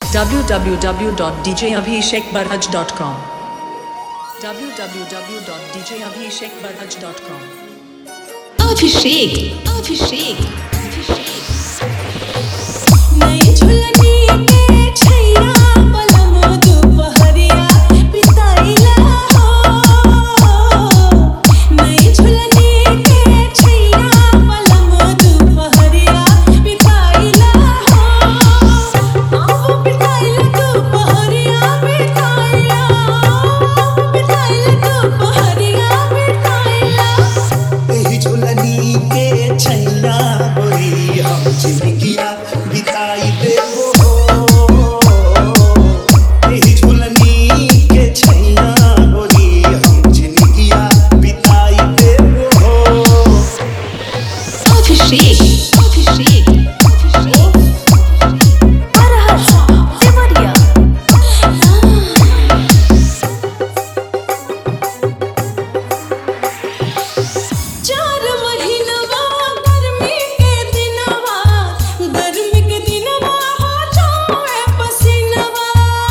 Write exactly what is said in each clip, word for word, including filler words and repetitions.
w w w dot d j abhishek barhaj dot com w w w dot d j abhishek barhaj dot com Abhishek Abhishek Abhishek नई झुलनी के छैया पलम दुपहरिया बिताइला हो नई झुलनी के छैया पलम दुपहरिया बिताइला हो आओ बिताइला दुपहरिया बिताइला बिताइला दुपहरिया बिताइला एही झुलनी के छैया गोरी हम जिंदगिया बिताई देबो एही झुलनी के छैया गोरी हम जिंदगिया बिताई देबो Abhishek Abhishek Abhishek Barhaj Devariya चार महीनवा गर्मी के दिनवा गर्मी के दिनवा हो जाए पसीनवा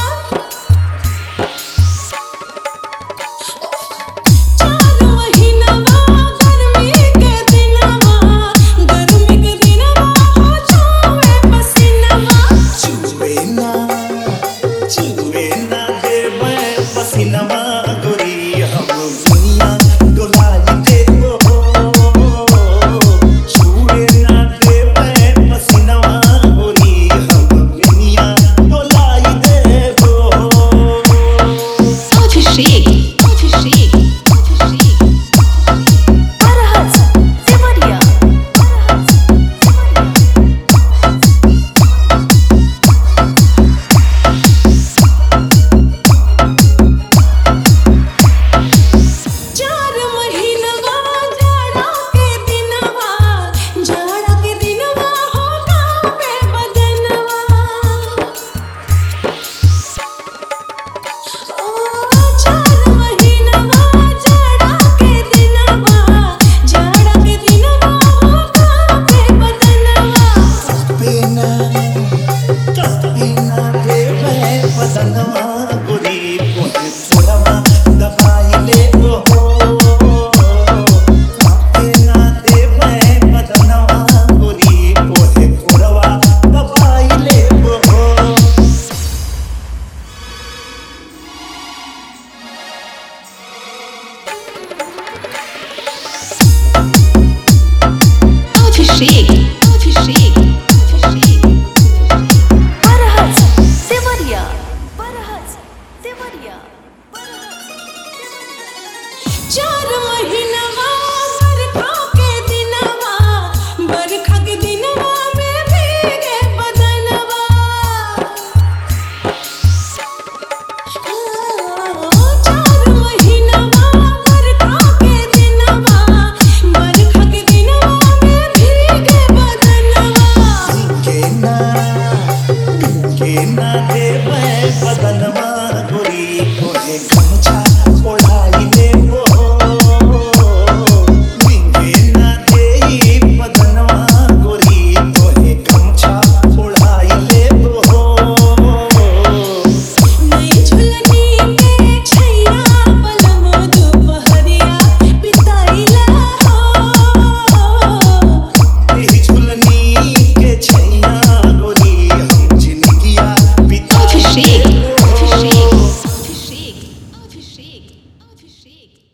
चार महीनवा गर्मी के दिनवा गर्मी के दिनवा हो जाए पसीनवा चुवे ना चुवे ना देबे पसीनवा गोरी हम दुनिया डोलाई देबो चुवे ना देबे पसीनवा गोरी हम दुनिया डोलाई देबो Abhishek Abhishek Abhishek Barhaj Devariya Barhaj Devariya चार महीनवा जाड़ा के दिनवा जाड़ा के दिनवा हो कांपे बदनवा ओ चार महीनवा जाड़ा के दिनवा जाड़ा के दिनवा हो कांपे बदनवा बिना बिना देबे पसंदवा गोरी कोने थोड़ावा दबाई लेबो बिना देबे पसंदवा गोरी कोने थोड़ावा दबाई लेबो Abhishek Abhishek Abhishek Barhaj Devariya Barhaj Devariya चार महीनवा बरखा के दिनवा बरखा के दिनवा में भीगे बदनवा चार महीनवा बरखा के दिनवा बरखा के दिनवा में भीगे बदनवा के ना के ना देबे पसंदवा गोरी कोने गमछा ओढ़ाई लेबो के ना देई पसंदवा गोरी कोने गमछा ओढ़ाई लेबो नई झुलनी के छैया पलम दुपहरिया बिताइला हो एही झुलनी के छैया गोरी हम जिंदगिया बिताई Abhishek देबो Abhishek Abhishek Abhishek Abhishek